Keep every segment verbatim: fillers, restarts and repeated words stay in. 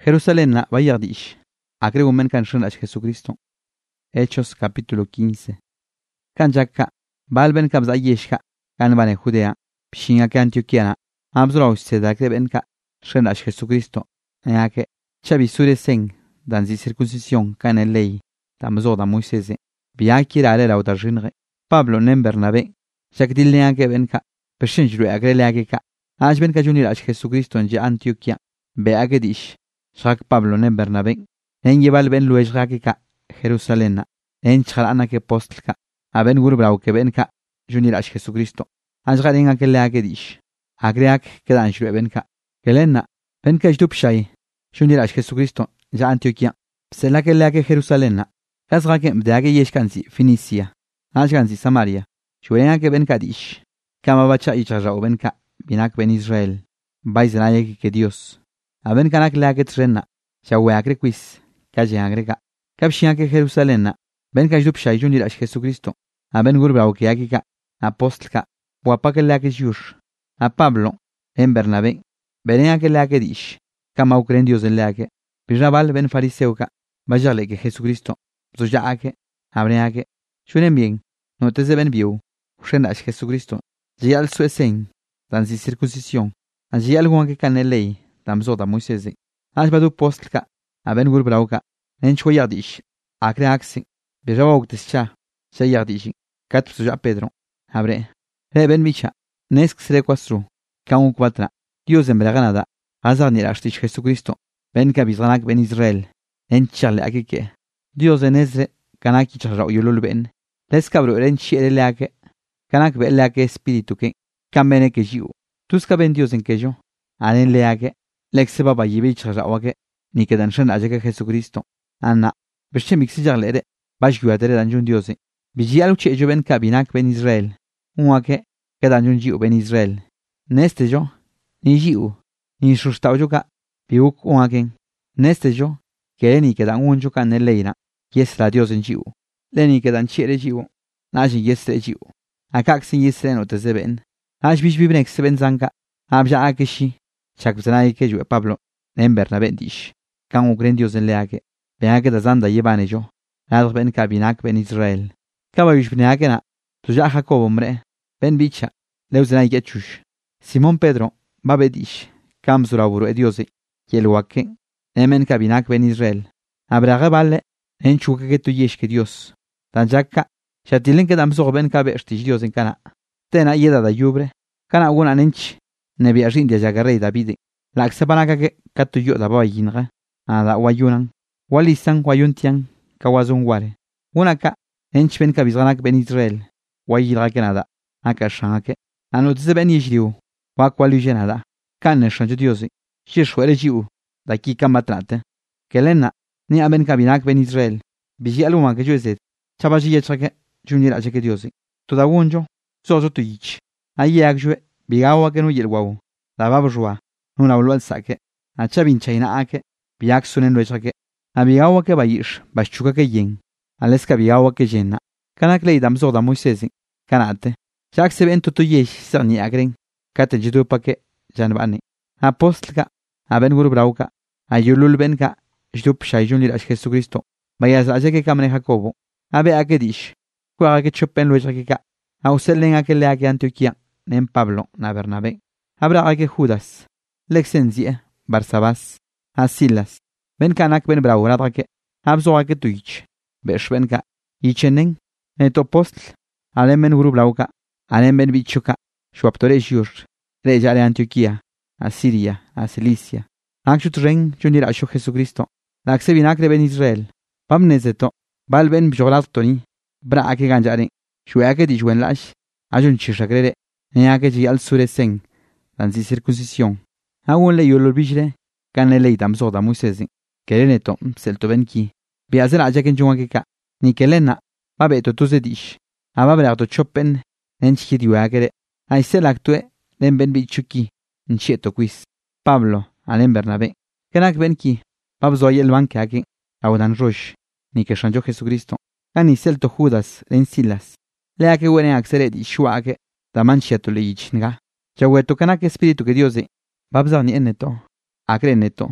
Jerusalén na bayagdish. Akre women kan shunach Jesucristo. Hechos capítulo quince. Kan jakka balben kabza yeshka kan bane Judea. Pishinga ke Antioquia na. Abzro usted akre benka shunach Jesucristo. Yake chabi sure seng dan zi circuncisión kan el ley. Tamzo da Moisés. Biaki rale la uta jinre. Pablo nem Bernabé. Jakdil ne ake benka. Peshinjru akre le ake ka. Aj benka junirach Jesucristo nje Antioquia. Be ake dish. Shak Pablo nem Bernabé. En lleval ben luej ka Jerusalén. En chalana ke postlka. A ben gurbrau ke benka junirach Jesucristo. Aj garen ake le ake dish. Agreak kedan shru benka. Kelena benka jdup shay. Junirach Jesucristo ja Antioquia. Sela ke le ake Jerusalén. Kasga ke mdage yeshkansi Finicia. Ajgansi Samaria. Shwena ke benka dish. Kama bacha ichaja benka binak ben Israel. Baizraye ke Dios. A ben kanak le ake trena. Shawe akre quiz. Kaje agrega. Kapshian ke Jerusalén. Ben kajdup shay junirach Jesucristo. A ben gurbrau ke akika. Apostlka. Wapa ke le ake yush. A Pablo. En Bernabé. Benen ke le ake dish. Kama ukren Dios le ake. Bijabal ben fariseuka. Bajale ke Jesucristo. Zuja ake. Abre ake. Shunen bien. No te se ben biu. Ushenach Jesucristo. Jial suesen. Dan si circuncisión. Allí algo que can el ley. Damzo da Moisés. Ajbadu postlka. A ben gurbrauka. En chwayadish. Akre aksi. Bijaba uktischa. Shayadish. Kat suja Pedro. Abre. Re ben bicha. Nesk sre kwasru. Kaun kwatra. Dios en braganada. Azar ni rashtish Jesucristo. Ben kabizranak ben Israel. En chale akike. Dios en ezre. Kanaki charrao yulul ben. Les cabro eren chiere leake. Kanak be leake espíritu que. Kambene que jiu. Tuska ben Dios en que yo. Aren leake. Lexe baba yibi charrao que. Ni que dan shen ajeke Jesucristo. Anna. Beshe mixi jarlere. Bash guadere dan jun Dios. Biji aluche jo ben kabinak ben Israel. Unake. Que dan jun jiu ben Israel. Neste yo. Ni jiu. Ni shustau joka. Biuk unaken. Neste yo. Que ni que dan un joka en el leina. Yesra Dios en jiu. Leni que dan chiere jiu. Naji yesre jiu. Akak sin yesre no te zeben. Aj bish bibnek seben zanka. Abja akeshi. Chakbzanai que yo Pablo. En Bernabé dish. Kan ukren Dios en leake. Beake da zanda yebane yo. Nadr ben kabinak ben Israel. Kaba bish bneake na. Tuja Jacob hombre. Ben bicha. Leuzanai gechush. Simón Pedro. Babe dish. Kam zuraburu e Dios. Yeluake. Emen kabinak ben Israel. Abraga vale. En chuka que tu yesh que Dios. Dan jakka. Shatilen que dam sorben ka bertish Dios en kana. Tena yeda da yubre. Kana una nench. Nebi ajin dia jagarrei David. La xabanaka que katu yo da bayinga. Ada wayunan. Walisan wayuntian. Kawazun ware. Una ka. Ench ben ka bizranak ben Israel. Wayilra kenada. Aka shangake. Anotize ben yishliu. Wakwali jenada. Kan shanju Dios. Shishwere jiu. Da ki kamatrate. Kelena. Ni aben kabinak ben Israel. Biji aluma que yo es chabaji yechake junir achake Diosi. Toda wonjo. Sozo tu yich. Ayi akjue. Bigawa que no yelwaw. La babjua. Nuna ulwal sake. A chabin chaina ake. Biak sunen lo echake. A bigawa que bayish. Baschuka que yen. Aleska bigawa que yenna. Kanak lei damzo da Moisés. Kanate. Jak se ben tutu yesh sani agren. Kate jidu pake. Janbani. Apostlka. A ben gurbrauka. A yulul benka. Jdup shayjun lirach Jesucristo. Bayaz ajeke kamne Jacobo. Abe akedish. Kwa que chupen lo echakika. Auselen aquel ake Antioquia. Nem Pablo na Bernabé. Abra ake Judas. Lexenzie. Barsabas. Asilas. Ben kanak ben brauradake. Abzo ake tuich. Besh benka. Ichenen. Neto postl. Alem ben grubrauka. Alem ben bichuka. Shuaptore shur. Rejare Antioquia. Asiria. Asilicia. Akshut ren junirach Jesucristo. Lakse binakre ben Israel. Pamnezeto. Bal ben bjolatoni. Bra ake ganjare. Shuake di juen lash. Ajun chishagrere. Neake ji al suresen. Dan si circuncisión. Agun le yolol bijre. Kan le leitam soda Moisés. Kereneto. Selto ben ki. Biazel ajaken jungakeka. Ni kelena. Babeto tuzedish. Ababreato choppen. Nenchki diwagere. Aisel actue. Nen ben bichuki. Nchieto quiz. Pablo. Alem Bernabé. Kenak ben ki. Babzo el banque aquí. Audan rosh. Ni que shanjo Jesucristo. Ani selto Judas. En Silas. Lea que huene axere di shuake. Da manchiato le ichnga. Chaweto kanak espíritu que Dios de. Babza ni eneto. Akre neto.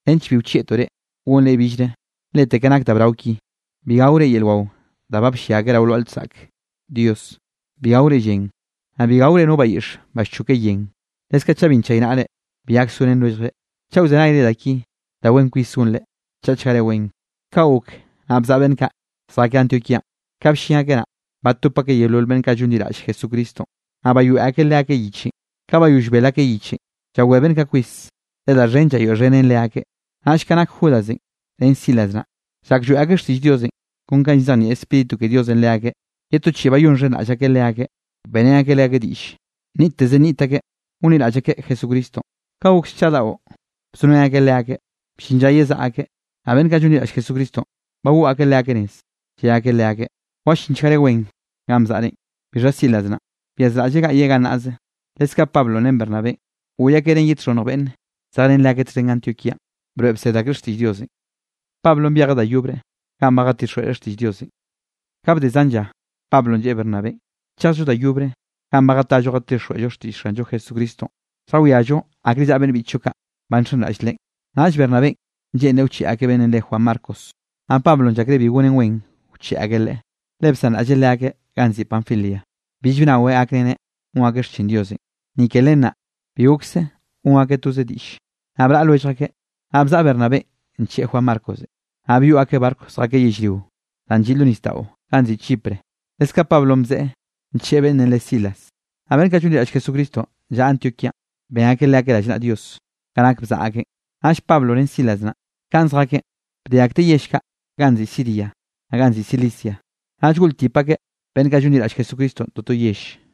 ench bi wchietore wonle bijre lete kanak tabrawki bigawre yelwaw dabab shiagera wlo altzak Dios bigawre yen a bigawre no bayish bashchuke yen leska chabin chaynale biak sunen lojre chawzenaire daki da wen kwisunle chachare wen kauk abzaben ka saka Antioquia kapshiagera batupake yelolben ka jundirash Jesucristo abayu akele ake yichi kabayush belake yichi chaweben ka quiz de la renja yo renen leake ashkanak judazin en silasna sakju ake shtish diosin kun kanzani espíritu que Dios en leake yeto chibayun ren achake leake bene ake leake dish nitte nitake unil achake Jesucristo kauk chadao sunay ake leake shinjayeza ake aben ka jundirash Jesucristo bawu ake leake nes chi ake leake washin chare wen gamzani birasilazna biazraje ga yega naz leska Pablo nen Bernabé uya keren yitrono ben saren la que en Antioquia bro se da Cristo Dios Pablo enviaga da yubre kamaga tisho Cristo Dios kab de zanja Pablo y Bernabé chazo da yubre kamaga ta jo tisho Cristo Sanjo Jesucristo sawiajo agriza ben bichuka banchon asle nash Bernabé je neuchi ake ben le Juan Marcos a Pablo ya krebi wonen wen uchi agele lebsan ajele ake ganzi Panfilia bijuna we akene un agesh Dios ni kelena biuxe un ake tu zedish abra lo echake abza Bernabé nche Juan Marcos abiu ake barcos ake yishriu lanjilu nistao ganzi Chipre eska Pablo mze nche ben le Silas aben ka chundi Jesucristo ya Antioquia ben ake le ake la Dios kanak bza ake ash Pablo len Silas na kanza ake de akte yeshka ganzi Siria ganzi Cilicia ash gultipake ben ka chundi Jesucristo toto yesh